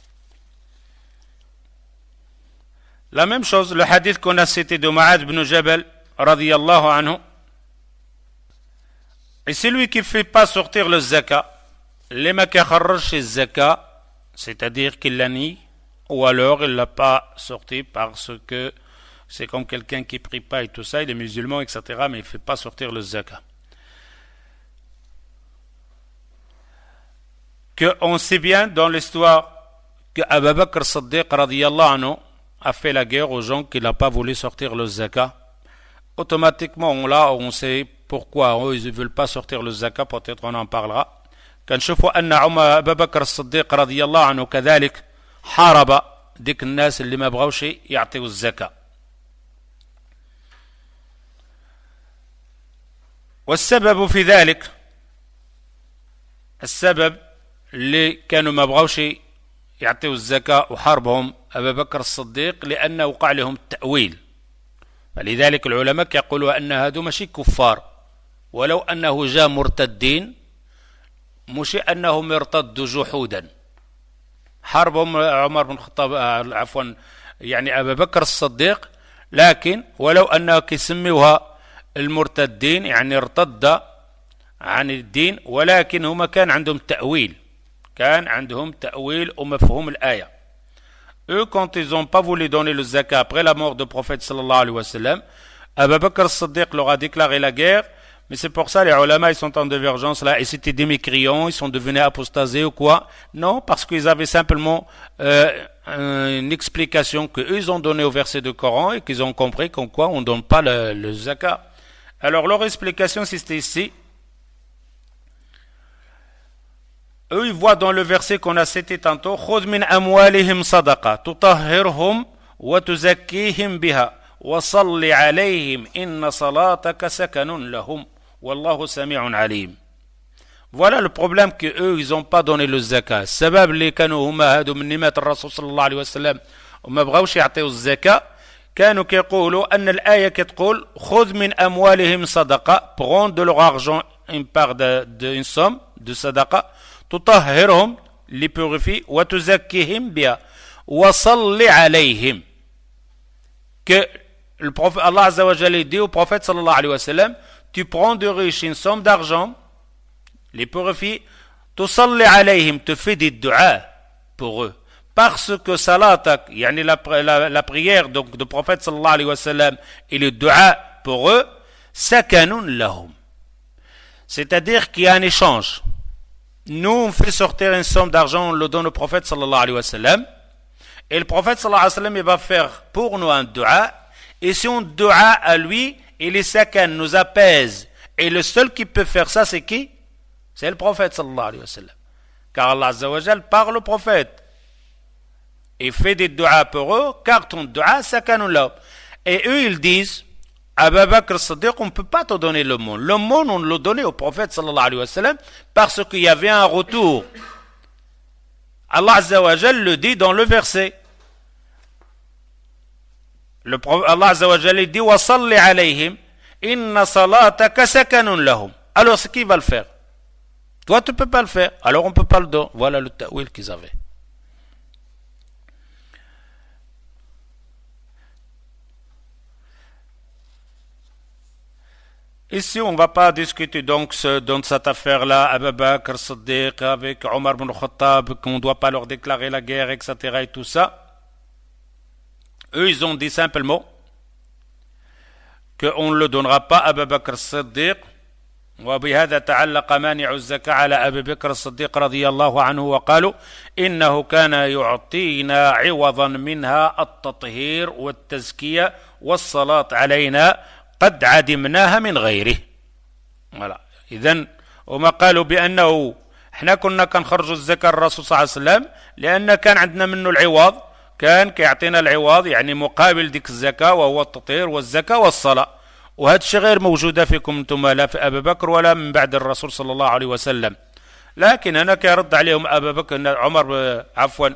La même chose, le hadith qu'on a cité de Ma'ad ibn Jabal, radiyallahu anhu. Et c'est lui qui ne fait pas sortir le zakat. Les makakharraj chez zakat, c'est-à-dire qu'il l'a nie, ou alors il ne l'a pas sorti parce que c'est comme quelqu'un qui ne prie pas et tout ça, il est musulman, etc., mais il ne fait pas sortir le zakat. On sait bien dans l'histoire que Abu Bakr Siddiq radiyallahu anhu a fait la guerre aux gens qui n'ont pas voulu sortir le zakat. Automatiquement, là, on sait pourquoi eux, ils ne veulent pas sortir le zakat, peut-être on en parlera. كان شوفوا أن أبا بكر الصديق رضي الله عنه كذلك حارب ديك الناس اللي ما بغوش يعطيوا الزكاة. والسبب في ذلك السبب اللي كانوا ما بغوش يعطيوا الزكاة وحاربهم أبا بكر الصديق لأنه وقع لهم التأويل. فلذلك العلماء يقولوا أن هادو ماشي كفار ولو أنه جاء مرتدين مش أنهم ارتدوا جحودا. حاربهم عمر بن الخطاب عفوا يعني أبا بكر الصديق لكن ولو أنه كيسميوها المرتدين يعني ارتد عن الدين ولكن هم كان عندهم تأويل ومفهوم الآية. Eux quand ils n'ont pas voulu donner le zakat après la mort du prophète sallallahu alayhi wa sallam, Abu Bakr as-Siddiq leur a déclaré la guerre. Mais c'est pour ça les ulama ils sont en divergence là et c'était des mécréants, ils sont devenus apostasés ou quoi? Non, parce qu'ils avaient simplement une explication qu'eux ils ont donnée au verset du Coran et qu'ils ont compris qu'en quoi on ne donne pas le zakat. Alors leur explication c'était ici. Eux ils voient dans le verset qu'on a cité tantôt خذ من أموالهم صدقة تطهرهم وتزكيهم بها وصل عليهم إن صلاتك سكن لهم والله سميع عليم. Voilà le problème que eux ils ont pas donné le zakat. السبب اللي كانوا هما هادو من نمات الرسول صلى الله عليه وسلم وما بغاوش يعطيو الزكاة كانوا كيقولوا أن الآية كتقول خذ من أموالهم صدقة prends de leur argent une part une somme de صدقة تطهرهم les purifie وتزكيهم بها وصل عليهم. Que le prophète Allah Azza wa Jalla dit au prophète sallallahu alayhi wa sallam tu prends de riches une somme d'argent les purifies tusalli alayhim te fais des du'a pour eux parce que salatak yani la prière donc du prophète sallallahu alayhi wa sallam et le du'a pour eux sakanun lahum, c'est-à-dire qu'il y a un échange. Nous on fait sortir une somme d'argent, on le donne au prophète sallallahu alayhi wa sallam et le prophète sallallahu alayhi wa sallam il va faire pour nous un du'a. Et si on doua à lui, et les sakan nous apaisent, et le seul qui peut faire ça, c'est qui? C'est le prophète sallallahu alayhi wa sallam. Car Allah Azza wa Jal parle au prophète. Et fait des doua pour eux, car ton doua, sakanun lahum. Et eux, ils disent, Abu Bakr Siddiq, on ne peut pas te donner le monde. Le monde, on l'a donné au prophète sallallahu alayhi wa sallam, parce qu'il y avait un retour. Allah Azza wa Jal le dit dans le verset. Allah Azza wa Jalla dit wa salli alayhim inna salataka sakanun lahum. Alors c'est qui va le faire? Toi tu peux pas le faire, alors on peut pas le donner. Voilà le ta'wil qu'ils avaient. Ici on va pas discuter donc dans cette affaire là Abu Bakr Siddiq avec Omar ibn Khattab qu'on doit pas leur déclarer la guerre etc et tout ça. Eux, ils ont dit simplement qu'on ne le donnera pas à Abu Bakr as-Siddiq. وبهذا تعلق مانع الزكاة على أبي بكر الصديق رضي الله عنه وقالوا إنه كان يعطينا عوضا منها التطهير والتزكية والصلاة علينا قد عدمناها من غيره. voilà. إذن وما قالوا بأنه احنا كنا كنخرجوا الزكاة الرسول صلى الله عليه وسلم لأن كان عندنا منه العوض كان كيعطينا العوض يعني مقابل ديك الزكاة وهو التطهير والزكاة والصلاة وهذا الشيء غير موجودة فيكم انتم لا في أبي بكر ولا من بعد الرسول صلى الله عليه وسلم. لكن أنا كيرد عليهم أبا بكر عمر عفوا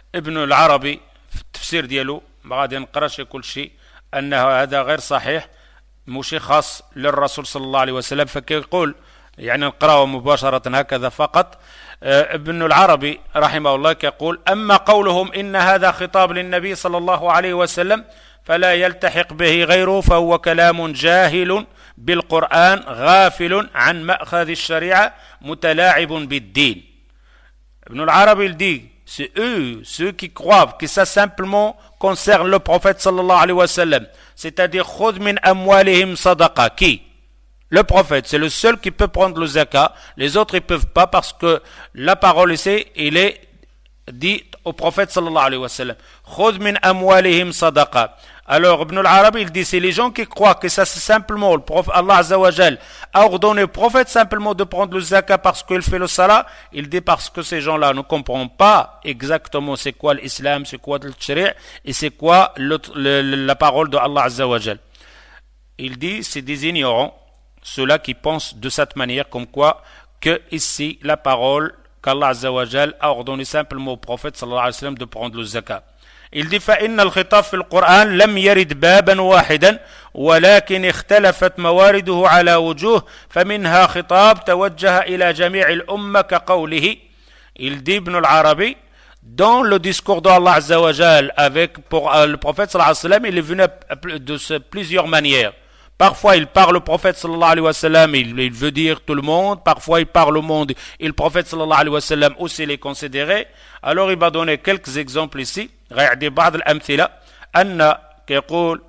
ابن العربي في التفسير ديالو ما غادي نقراش كل شيء أنه هذا غير صحيح ماشي خاص للرسول صلى الله عليه وسلم، فكيقول يعني نقرأه مباشرة هكذا فقط. ابن العربي رحمه الله يقول: أما قولهم إن هذا خطاب للنبي صلى الله عليه وسلم فلا يلتحق به غيره فهو كلام جاهل بالقرآن غافل عن مأخذ الشريعة متلاعب بالدين. Ibn al-Arabi il dit, c'est eux, ceux qui croient que ça simplement concerne le prophète sallallahu alayhi wa sallam, c'est-à-dire khud min amwalihim sadaqa, qui? Le prophète, c'est le seul qui peut prendre le zakat, les autres ils peuvent pas parce que la parole ici, il est dit au prophète sallallahu alayhi wa sallam, khud min amwalihim sadaqa. Alors Ibn al-Arabi il dit, c'est les gens qui croient que ça c'est simplement le prophète, Allah Azza wa Jal a ordonné au prophète simplement de prendre le zakat parce qu'il fait le salat. Il dit parce que ces gens-là ne comprennent pas exactement c'est quoi l'islam, c'est quoi le shari' et c'est quoi la parole de Allah Azza wa Jal. Il dit, c'est des ignorants, ceux-là qui pensent de cette manière comme quoi que ici la parole qu'Allah Azza wa Jal a ordonné simplement au prophète sallallahu alayhi wa sallam de prendre le zakat. Il dit فإن الخطاب في القرآن لم يرد بابا واحدا ولكن اختلفت موارده على وجوه فمنها خطاب توجه إلى جميع الأمة كقوله. Il dit Ibn al-Arabi, dans le discours d'Allah Azza wa Jal avec pour le prophète sallallahu alayhi wa sallam, il est venu de plusieurs manières. Parfois il parle au prophète sallallahu alayhi wa sallam, il veut dire tout le monde. Parfois il parle au monde et le prophète sallallahu alayhi wa sallam aussi les considéré. Alors il va donner quelques exemples ici. غيعطي بعض الأمثلة أن كيقول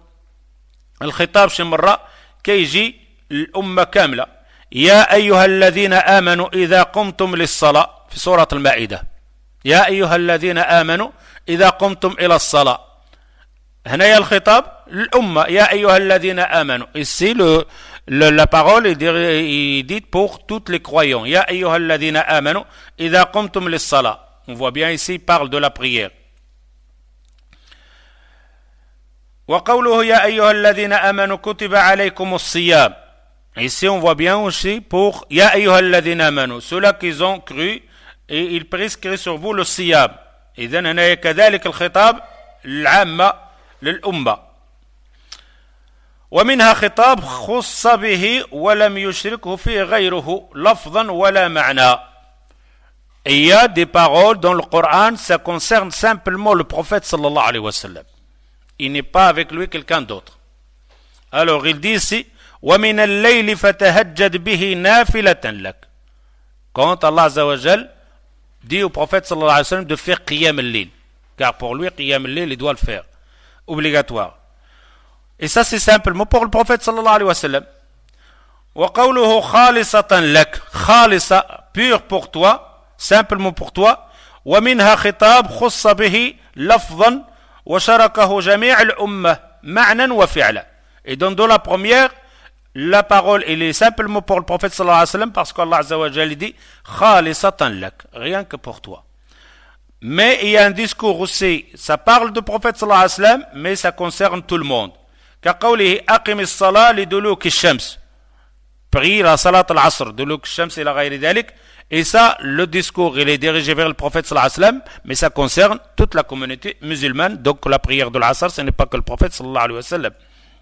الخطاب شي مرة كيجي الأمة كاملة. يا أيها الذين آمنوا إذا قمتم للصلاة في سورة المائدة. يا أيها الذين آمنوا إذا قمتم إلى الصلاة. هنا الخطاب للأمة يا أيها الذين آمنوا. Ici la parole est dite pour tous les croyants. يا أيها الذين آمنوا إذا قمتم للصلاة. On voit bien ici il parle de la prière. وقوله يا أيها الذين آمنوا كتب عليكم الصيام. Ici on voit bien aussi pour يا أيها الذين آمنوا, ceux-là qui ont cru et ils prescrivent sur vous le صيام. إذن هنا كذلك الخطاب العامة للأمة. ومنها خطاب خص به ولم يشركه فيه غيره لفظا ولا معنى. Il y a des paroles dans le Coran, ça concerne simplement le prophète sallallahu alayhi wa sallam. Il n'est pas avec lui quelqu'un d'autre. Alors il dit ici وَمِنَ اللَّيْلِ فَتَهَجَّدْ بِهِ نَافِلَةً لَكَ. Quand Allah Azza wa Jal dit au prophète sallallahu alayhi wa sallam de faire qiyam al-layl, car pour lui qiyam al-layl il doit le faire, obligatoire. Et ça c'est simplement pour le prophète sallallahu alayhi wa sallam. وَقَوْلُهُ خَالِصَةً لَكَ, خالصة, pur pour toi, simplement pour toi. وَمِنْهَا خِطَاب خُصَّ بِهِ لَفْظًا وشركه جميع الأمة معنى وفعلا. Et dans la première, la parole elle est simplement pour le prophète sallallahu alayhi wa sallam parce qu'Allah Azza wa Jalla dit khalisatan lak, rien que pour toi. Mais il y a un discours aussi, ça parle du prophète sallallahu alayhi wa sallam, mais ça concerne tout le monde. كقوله أقم الصلاة لدلوك الشمس. Prie la salat al-asr, duluk shams ila ghayri dhalik. Et ça, le discours, il est dirigé vers le prophète sallallahu alayhi wa sallam, mais ça concerne toute la communauté musulmane. Donc la prière de l'asr, ce n'est pas que le prophète sallallahu alayhi wa sallam.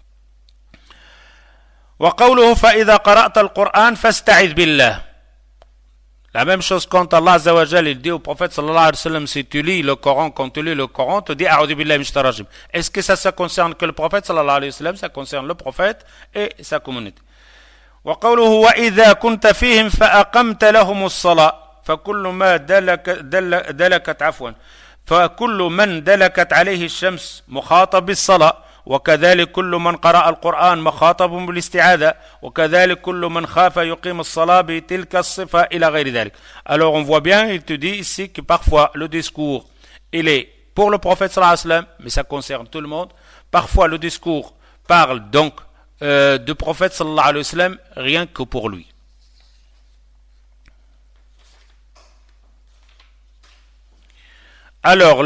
وقوله فإذا قرأت القرآن فاستعذ بالله. La même chose quand Allah Azza wa Jal il dit au prophète sallallahu alayhi wa sallam, si tu lis le Coran, quand tu lis le Coran, tu dis a'udhu billahi minash shaitanir rajim. Est-ce que ça concerne que le prophète sallallahu alayhi wa sallam? Ça concerne le prophète et sa communauté. وقوله وإذا كنت فيهم فأقمت لهم الصلاة فكل ما دلكت عفوا فكل من دلكت عليه الشمس مخاطب بالصلاة وكذلك كل من قرأ القرآن مخاطب بالاستعاذة وكذلك كل من خاف يقيم الصلاة بتلك الصفة إلى غير ذلك. Alors on voit bien, il te dit ici que parfois le discours il est pour le prophète sallallahu alayhi wa sallam, mais ça concerne tout le monde. Parfois le discours parle donc du prophète sallallahu alayhi wa sallam rien que pour lui. Alors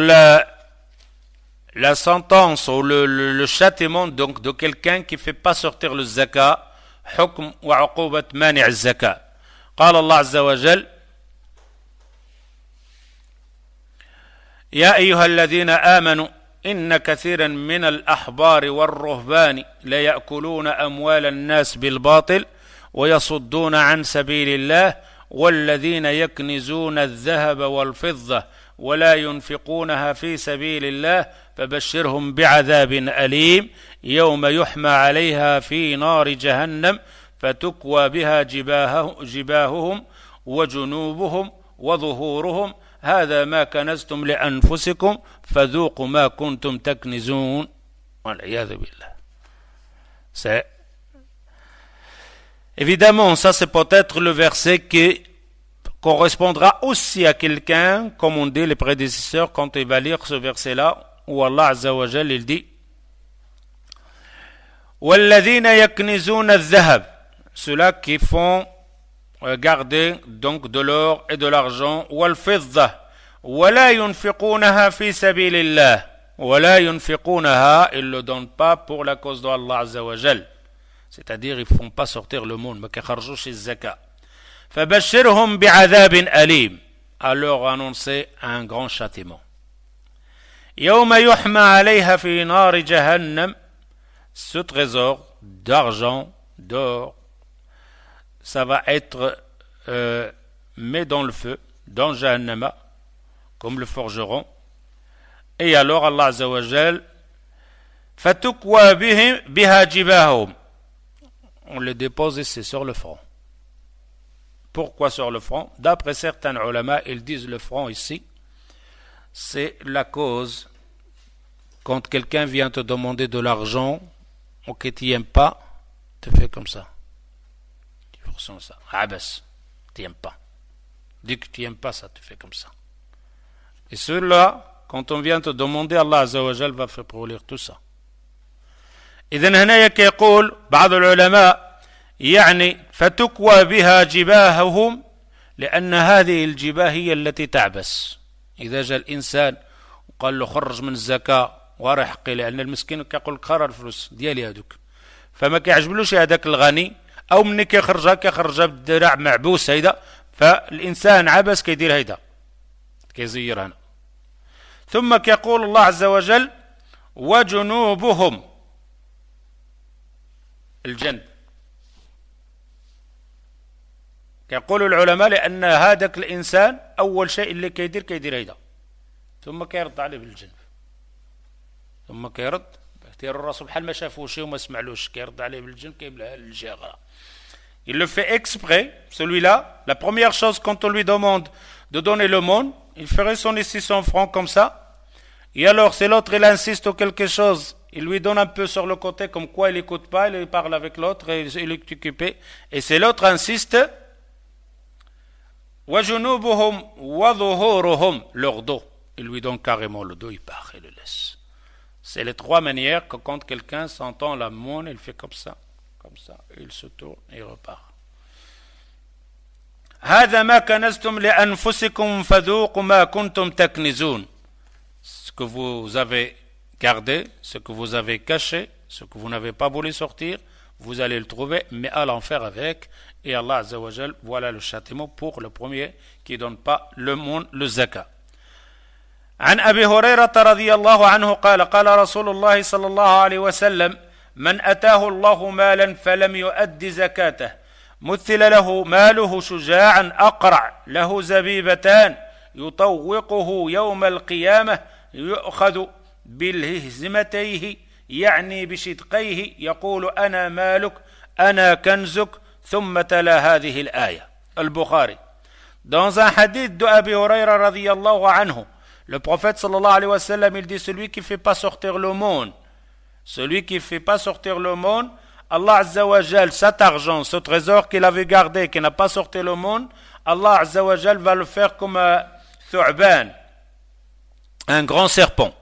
la sentence ou le châtiment donc de quelqu'un qui ne fait pas sortir le zakat, حكم وعقوبة مانع الزكاة. قال الله عز وجل يا أيها الذين آمنوا إن كثيرا من الأحبار والرهبان ليأكلون أموال الناس بالباطل ويصدون عن سبيل الله والذين يكنزون الذهب والفضة ولا ينفقونها في سبيل الله فبشرهم بعذاب أليم يوم يحمى عليها في نار جهنم فتكوى بها جباههم وجنوبهم وظهورهم هذا ما كنزتم لأنفسكم فذوقوا ما كنتم تكنزون والعياذ بالله. C'est évidemment, ça c'est peut-être le verset qui correspondra aussi à quelqu'un, comme on dit les prédécesseurs quand il va lire ce verset-là, où Allah Azza wa Jal il dit وَالَّذِينَ يَكْنِزُونَ الذَّهَبَ, ceux-là qui font garder donc de l'or et de l'argent, وَالْفِضَّةَ وَلَا يُنْفِقُونَهَا فِي سَبِيلِ اللَّهِ, وَلَا يُنْفِقُونَهَا, ils ne le donnent pas pour la cause d'Allah Azza wa Jal, c'est-à-dire ils ne font pas sortir le monde, mais qu'ils kharjou chez Zaka. فَبَشِّرْهُمْ بِعَذَابٍ أَلِيمٍ, alors annoncer un grand châtiment. يَوْمَ يُحْمَى عَلَيْهَا فِي نَارِ جَهَنَّمَ, ce trésor d'argent, d'or, ça va être mis dans le feu, dans Jahannama, comme le forgeron. Et alors Allah Azza wa Jal, فَتُكْوَى بِهَا جِبَاهُمْ, on le dépose ici sur le front. Pourquoi sur le front? D'après certains ulama, ils disent le front ici, c'est la cause quand quelqu'un vient te demander de l'argent ou que tu n'aimes pas, tu fais comme ça. Tu ressens ça. Abas, tu n'aimes pas. Dis que tu n'aimes pas ça, tu fais comme ça. Et ceux-là, quand on vient te demander, Allah Azza wa Jal va faire pour lire tout ça. إذن هنا يقول بعض العلماء يعني فتكوى بها جباههم لأن هذه الجباه هي التي تعبس. إذا جاء الإنسان وقال له خرج من الزكاة وراه حقي، لأن المسكين كيقول لك خرج الفلوس ديالي هذوك، فما كيعجبلوش هذاك الغني، أو مني كيخرجها بالدراع معبوس هيدا، فالإنسان عبس كيدير هيدا كيزير هنا. ثم كيقول الله عز وجل وجنوبهم الجنب. يقول العلماء لأن هذاك الإنسان أول شيء اللي كيدير هيدا، ثم كيرد عليه بالجنب، ثم كيرد كيدير الراس بحال ما شافوش وما سمعلوش، كيرد عليه بالجنب كيبلعها للجهة أخرى. Il le fait exprès, celui-là. La première chose, quand on lui demande de donner le monde, il ferait son ici son franc comme ça. Et alors, si l'autre il insiste ou quelque chose, il lui donne un peu sur le côté, comme quoi il n'écoute pas, il parle avec l'autre, et il est occupé. Et si l'autre insiste, وَجُنُوبُهُمْ وَظُهُورُهُمْ, leur dos. Il lui donne carrément le dos, il part et le laisse. C'est les trois manières que quand quelqu'un s'entend la monnaie, il fait comme ça, il se tourne et il repart. هذا ما كنزتم لأنفسكم فذوقوا ما كنتم تكنزون. Ce que vous avez gardé, ce que vous avez caché, ce que vous n'avez pas voulu sortir, vous allez le trouver, mais à l'enfer avec. Et Allah Azza wa Jal, voilà le châtiment pour le premier qui ne donne pas le monde, le zakat. عن أبي هريرة رضي الله عنه قال قال رسول الله صلى الله عليه وسلم من أتاه الله مالا فلم يؤد زكاته مثل له ماله شجاعا أقرع له زبيبتان يطوقه يوم القيامة يؤخذ بالهزمتيه يعني بشدقيه يقول أنا مالك أنا كنزك ثم تلا هذه الآية. البخاري. Dans un hadith de Abi Hurayra radiyallahu anhu, le prophète sallallahu alayhi wa sallam, il dit celui qui ne fait pas sortir le monde, celui qui ne fait pas sortir le monde, Allah Azza wa Jal, cet argent, ce trésor qu'il avait gardé, qui n'a pas sorti le monde, Allah Azza wa Jal va le faire comme un thu'ban, un grand serpent.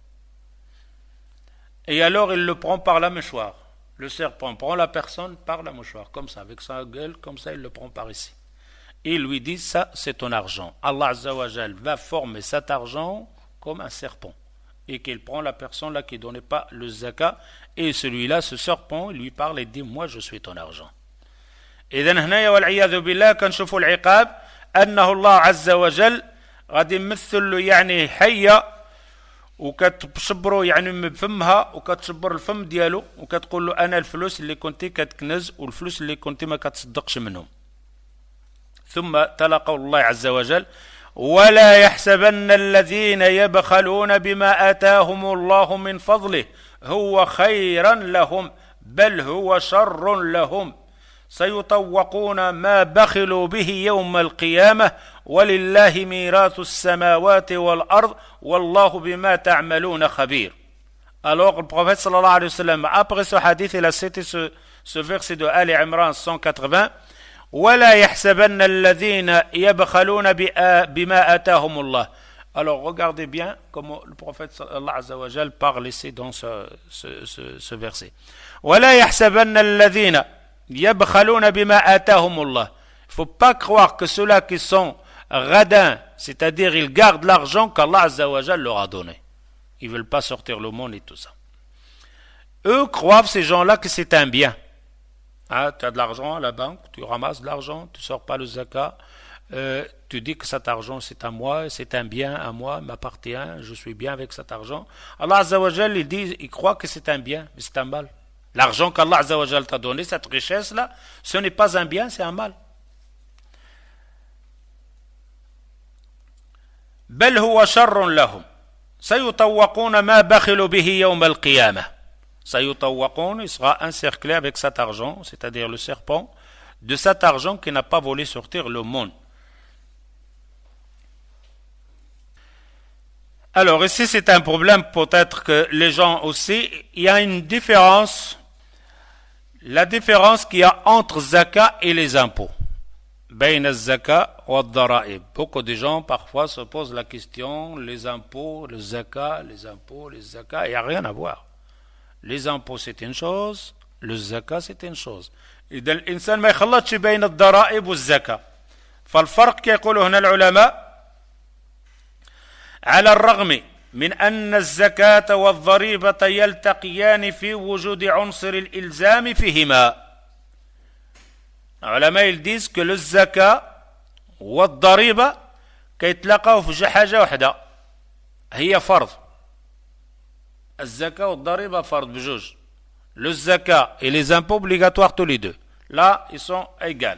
Et alors il le prend par la mâchoire. Le serpent prend la personne par la mâchoire, comme ça, avec sa gueule, comme ça, il le prend par ici. Il lui dit, ça, c'est ton argent. Allah Azza wa Jal va former cet argent comme un serpent. Et qu'il prend la personne là qui ne donnait pas le zakat. Et celui-là, ce serpent, il lui parle et dit, moi, je suis ton argent. إذن هنايا والعياذ بالله كنشوفوا العقاب أنه الله عز وجل غادي يمثل له يعني حية وكتشبرو يعني بفمها وكتشبر الفم ديالو وكتقول له أنا الفلوس اللي كنتي كتكنز والفلوس اللي كنتي ما كتصدقش منهم. ثم تلا قول الله عز وجل ولا يحسبن الذين يبخلون بما آتاهم الله من فضله هو خيرا لهم بل هو شر لهم سيطوقون ما بخلوا به يوم القيامة ولله ميراث السماوات والأرض والله بما تعملون خبير. Alors le prophète sallallahu alayhi wa sallam, après ce hadith, il a cité ce verset de Ali Imran 180 ولا يحسبن الذين يبخلون بما آتاهم الله. Alors regardez bien comment le prophète Allah Azza wa Jal parle ici dans ce verset. ولا يحسبن الذين يبخلون بما آتاهم الله. Il ne faut pas croire que ceux-là qui sont radins, c'est-à-dire ils gardent l'argent qu'Allah Azza wa Jal leur a donné. Ils ne veulent pas sortir le monde et tout ça. Eux croient, ces gens-là, que c'est un bien. Ah, tu as de l'argent à la banque, tu ramasses de l'argent, tu ne sors pas le zakat, tu dis que cet argent c'est à moi, c'est un bien à moi, m'appartient, je suis bien avec cet argent. Allah Azza wa Jal, il croit que c'est un bien, mais c'est un mal. L'argent qu'Allah Azza wa Jal t'a donné, cette richesse-là, ce n'est pas un bien, c'est un mal. بل هو شر لهم سيطوقون ما بخلوا به يوم القيامة. سيطوقون, il sera encerclé avec cet argent, c'est-à-dire le serpent, de cet argent qui n'a pas voulu sortir le monde. Alors ici c'est un problème, peut-être que les gens aussi, il y a une différence, la différence qu'il y a entre zakat et les impôts. بين الزكاة والضرائب. Beaucoup de gens parfois se posent la question, les impôts, le zakat, les impôts, les zakats, il n'y a rien à voir. Les impôts c'est une chose, le zakat c'est une chose. إذا الإنسان ما يخلطش بين الضرائب والزكاة. فالفرق كيقولوا هنا العلماء على الرغم من أن الزكاة والضريبة يلتقيان في وجود عنصر الإلزام فيهما. العلماء ils disent que le zakat والضريبة كيتلاقاو في حاجة واحدة هي فرض. الزكاة والضريبة فرض بجوج. Le zakat et les impôts obligatoires tous les deux. Là, ils sont égaux.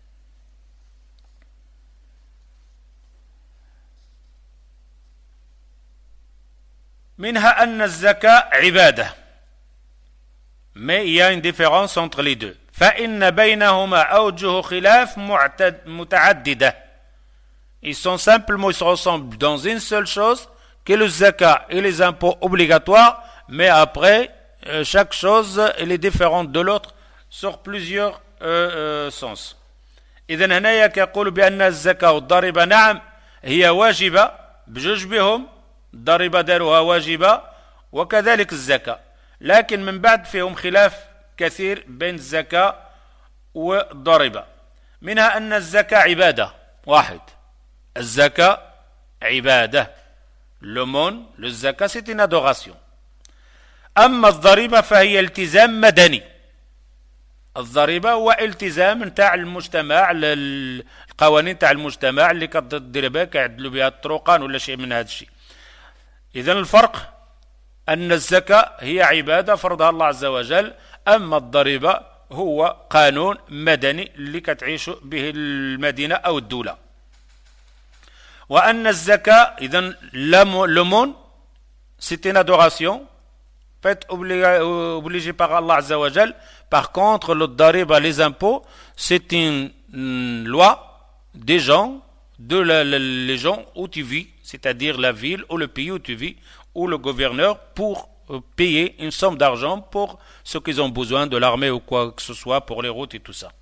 منها أن الزكاة عبادة. Mais il y a une différence entre les deux. فإن بينهما أوجه خلاف متعددة. Ils sont simplement, ils se ressemblent dans une seule chose, que le zakat et les impôts obligatoires, mais après, chaque chose elle est différente de l'autre sur plusieurs sens. إذن هنايا كيقول بأن الزكاة والضريبة نعم هي واجبة بجوج بهم، الضريبة داروها واجبة وكذلك الزكاة، لكن من بعد فيهم خلاف كثير بين الزكاة والضريبة. منها أن الزكاة عبادة واحد. الزكاة عبادة. L'aumône, le zakat, c'est une adoration. أما الضريبة فهي التزام مدني. الضريبة هو التزام نتاع المجتمع، القوانين نتاع المجتمع اللي كدير بها كيعدلوا بها الطرقان ولا شيء من هذا الشيء. إذن الفرق أن الزكاة هي عبادة فرضها الله عز وجل، أما الضريبة هو قانون مدني اللي كتعيش به المدينة أو الدولة. وأن الزكاة إذن l'aumône c'est une adoration faite obligée par Allah Azza wa Jal. Par contre le dariba, les impôts, c'est une loi des gens, les gens où tu vis, c'est-à-dire la ville ou le pays où tu vis, ou le gouverneur pour payer une somme d'argent pour ceux qui ont besoin de l'armée ou quoi que ce soit pour les routes et tout ça.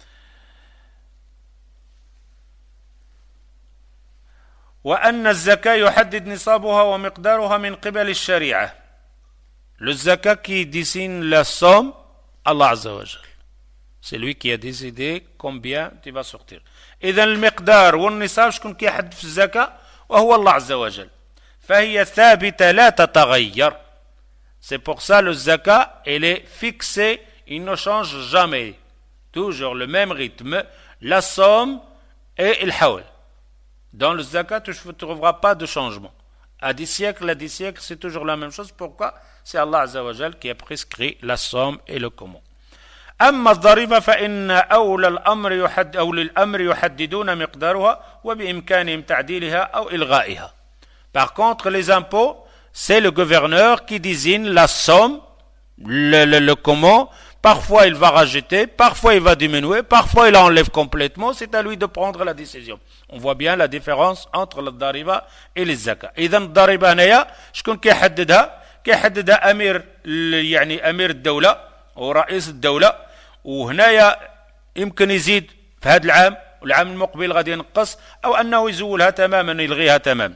وأن الزكاة يحدد نصابها ومقدارها من قبل الشريعة. Le zakat qui dessine la somme, Allah Azza wa Jal. C'est lui qui a décidé combien tu vas sortir. إذن المقدار والنصاب شكون كيحدد في الزكاة؟ وهو الله عز وجل. فهي ثابتة لا تتغير. C'est pour ça le zakat, elle est fixée, il ne change jamais. Toujours le même rythme, la somme et le hawl. Dans le zakat, tu ne trouveras pas de changement. À 10 siècles, c'est toujours la même chose. Pourquoi? C'est Allah Azza wa Jal qui a prescrit la somme et le comment. أما الضريبة فإن أولى الأمر يحددون مقدارها وبإمكانهم تعديلها أو إلغائها. Par contre, les impôts, c'est le gouverneur qui désigne la somme, le comment. Parfois il va rajouter, parfois il va diminuer, parfois il enlève complètement. C'est à lui de prendre la décision. On voit bien la différence entre le dariba et les zakat. إذا الضريبة هنايا شكون كيحددها؟ كيحددها أمير الدولة ورئيس الدولة. وهنايا يمكن يزيد في هذا العام والعام المقبل غادي ينقص أو أنه يزولها تماما يلغيها تماما.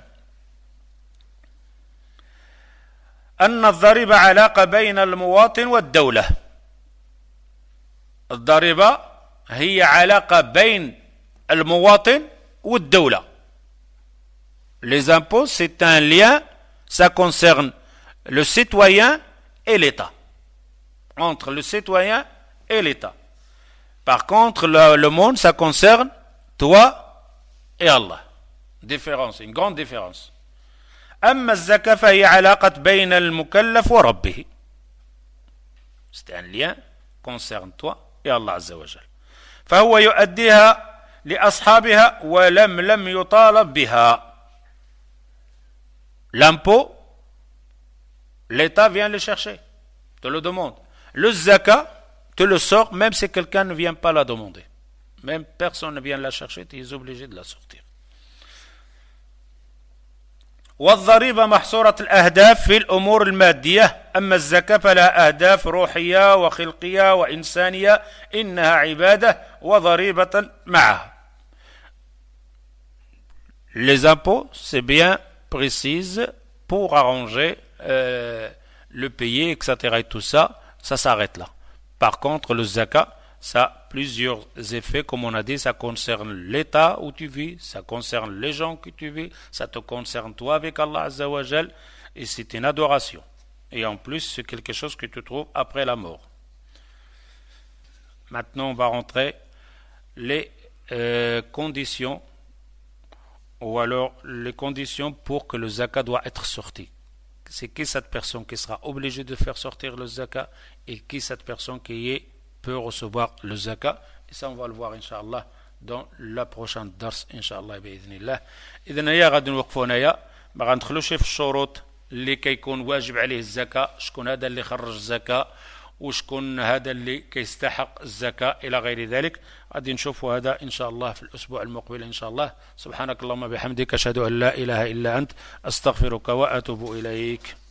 أن الضريبة علاقة بين المواطن والدولة. الضريبة هي علاقة بين المواطن والدولة. Les impôts, c'est un lien, ça concerne le citoyen et l'État. Entre le citoyen et l'État. Par contre, le monde, ça concerne toi et Allah. Différence, une grande différence. أما الزكاة فهي علاقة بين المكلف وربه. C'est un lien concerne toi et Allah عز وجل. فهو يؤديها لأصحابها لم يطالب بها. L'impôt, l'État vient le chercher, te le demande. Le zakat, te le sort même si quelqu'un ne vient pas la demander. Même personne ne vient la chercher, tu es obligé de la sortir. والضريبة محصورة الأهداف في الأمور المادية أما الزكاة فلها أهداف روحية وخلقية وإنسانية إنها عبادة وضريبة معها. Les impôts, c'est bien précise pour arranger le payer, etc. et tout ça, ça s'arrête là. Par contre, le zakat, ça a plusieurs effets, comme on a dit, ça concerne l'état où tu vis, ça concerne les gens que tu vis, ça te concerne toi avec Allah Azza wa Jal, et c'est une adoration. Et en plus, c'est quelque chose que tu trouves après la mort. Maintenant, on va rentrer les conditions, ou alors les conditions pour que le zakat doit être sorti. C'est qui cette personne qui sera obligée de faire sortir le zakat et qui cette personne qui peut recevoir le zakat. Et ça on va le voir Inch'Allah dans la prochaine dars Inch'Allah بإذن. إذن هيا غادي نوقفوا هنايا ما غندخلوش في الشروط اللي كيكون واجب عليه الزكاة، شكون هذا اللي خرج الزكاة وشكون هذا اللي كيستحق الزكاة إلى غير ذلك. غادي نشوفوا هذا إن شاء الله في الأسبوع المقبل إن شاء الله. سبحانك اللهم بحمدك أشهد أن لا إله إلا أنت أستغفرك وأتوب إليك.